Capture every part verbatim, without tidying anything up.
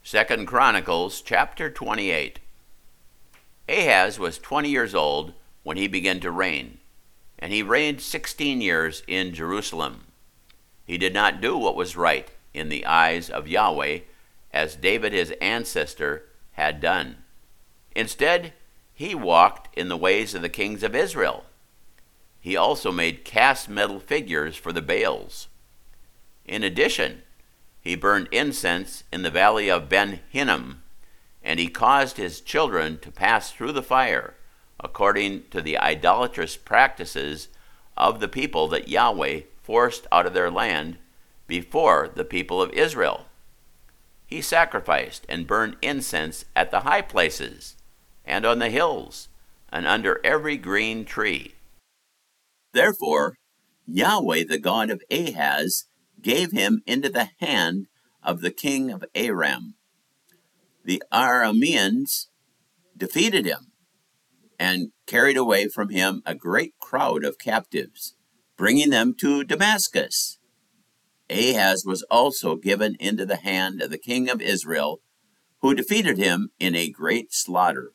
Second Chronicles chapter twenty-eight. Ahaz was twenty years old when he began to reign, and he reigned sixteen years in Jerusalem. He did not do what was right in the eyes of Yahweh, as David his ancestor had done. Instead, he walked in the ways of the kings of Israel. He also made cast metal figures for the Baals. In addition, he burned incense in the valley of Ben Hinnom, and he caused his children to pass through the fire, according to the idolatrous practices of the people that Yahweh forced out of their land before the people of Israel. He sacrificed and burned incense at the high places, and on the hills, and under every green tree. Therefore, Yahweh, the God of Ahaz, gave him into the hand of the king of Aram. The Arameans defeated him and carried away from him a great crowd of captives, bringing them to Damascus. Ahaz was also given into the hand of the king of Israel, who defeated him in a great slaughter.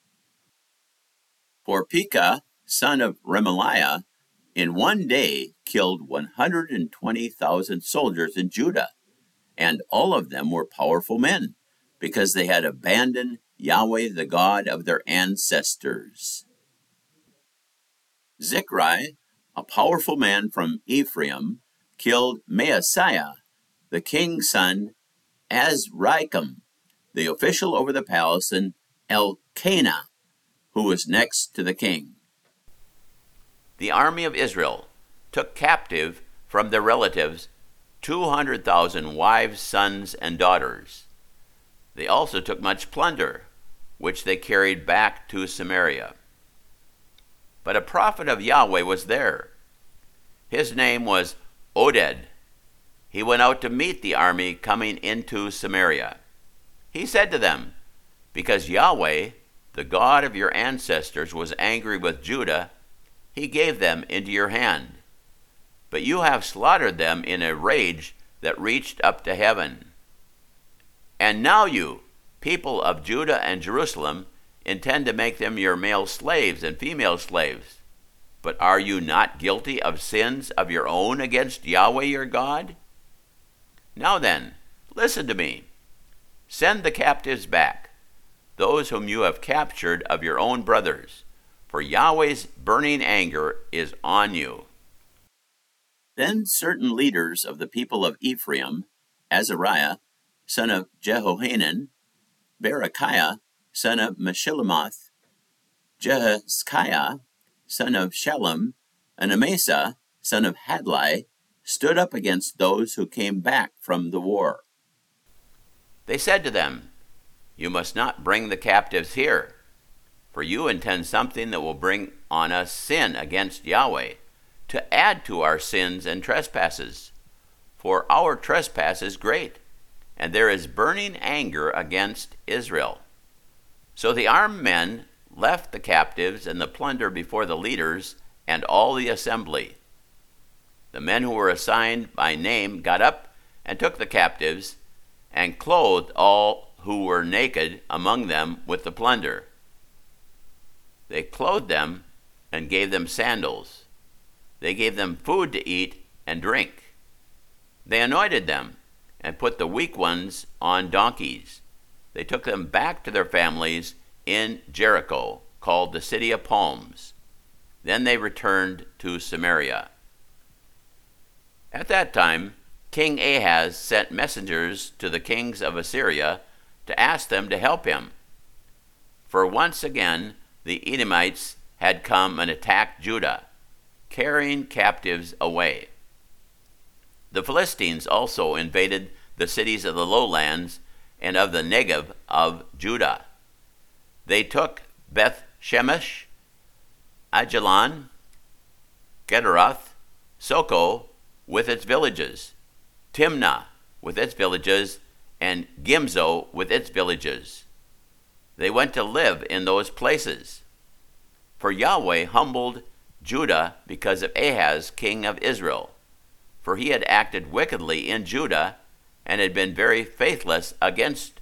For Pekah, son of Remaliah, in one day killed one hundred twenty thousand soldiers in Judah, and all of them were powerful men, because they had abandoned Yahweh, the God of their ancestors. Zichri, a powerful man from Ephraim, killed Maaseiah, the king's son, Azrikam, the official over the palace, and Elkanah, who was next to the king. The army of Israel took captive from their relatives two hundred thousand wives, sons, and daughters. They also took much plunder, which they carried back to Samaria. But a prophet of Yahweh was there. His name was Oded. He went out to meet the army coming into Samaria. He said to them, "Because Yahweh, the God of your ancestors, was angry with Judah, he gave them into your hand. But you have slaughtered them in a rage that reached up to heaven. And now you, people of Judah and Jerusalem, intend to make them your male slaves and female slaves. But are you not guilty of sins of your own against Yahweh your God? Now then, listen to me. Send the captives back, those whom you have captured of your own brothers, for Yahweh's burning anger is on you." Then certain leaders of the people of Ephraim, Azariah, son of Jehohanan, Berechiah, son of Meshillemoth, Jehezkiah, son of Shallum, and Amasa, son of Hadlai, stood up against those who came back from the war. They said to them, "You must not bring the captives here, for you intend something that will bring on us sin against Yahweh, to add to our sins and trespasses. For our trespass is great, and there is burning anger against Israel." So the armed men left the captives and the plunder before the leaders and all the assembly. The men who were assigned by name got up and took the captives, and clothed all who were naked among them with the plunder. They clothed them and gave them sandals. They gave them food to eat and drink. They anointed them and put the weak ones on donkeys. They took them back to their families in Jericho, called the City of Palms. Then they returned to Samaria. At that time, King Ahaz sent messengers to the kings of Assyria to ask them to help him. For once again, the Edomites had come and attacked Judah, carrying captives away. The Philistines also invaded the cities of the lowlands and of the Negev of Judah. They took Beth Shemesh, Ajalon, Gederoth, Soko with its villages, Timnah with its villages, and Gimzo with its villages. They went to live in those places. For Yahweh humbled Judah because of Ahaz, king of Israel, for he had acted wickedly in Judah and had been very faithless against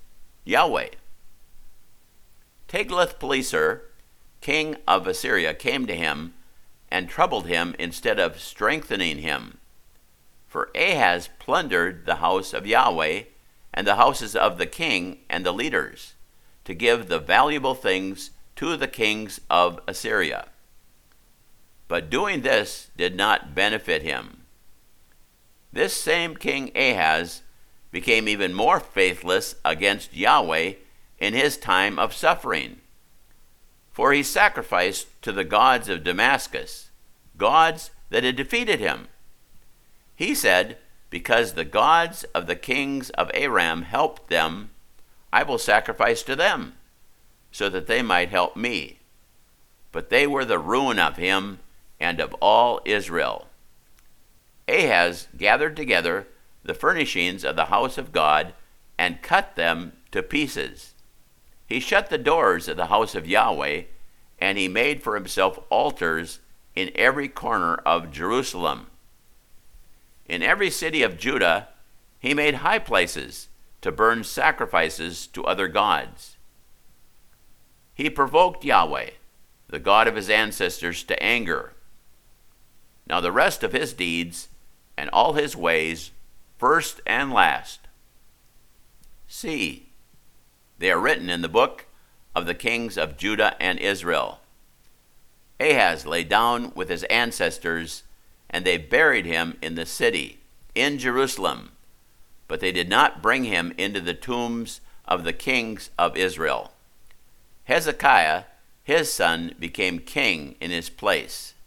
Yahweh. Tiglath-Pileser, king of Assyria, came to him and troubled him instead of strengthening him. For Ahaz plundered the house of Yahweh and the houses of the king and the leaders, to give the valuable things to the kings of Assyria. But doing this did not benefit him. This same King Ahaz became even more faithless against Yahweh in his time of suffering. For he sacrificed to the gods of Damascus, gods that had defeated him. He said, "Because the gods of the kings of Aram helped them, I will sacrifice to them, so that they might help me." But they were the ruin of him and of all Israel. Ahaz gathered together the furnishings of the house of God and cut them to pieces. He shut the doors of the house of Yahweh, and he made for himself altars in every corner of Jerusalem. In every city of Judah he made high places to burn sacrifices to other gods. He provoked Yahweh, the God of his ancestors, to anger. Now the rest of his deeds and all his ways, first and last, see, they are written in the book of the kings of Judah and Israel. Ahaz lay down with his ancestors, and they buried him in the city, in Jerusalem, but they did not bring him into the tombs of the kings of Israel. Hezekiah, his son, became king in his place.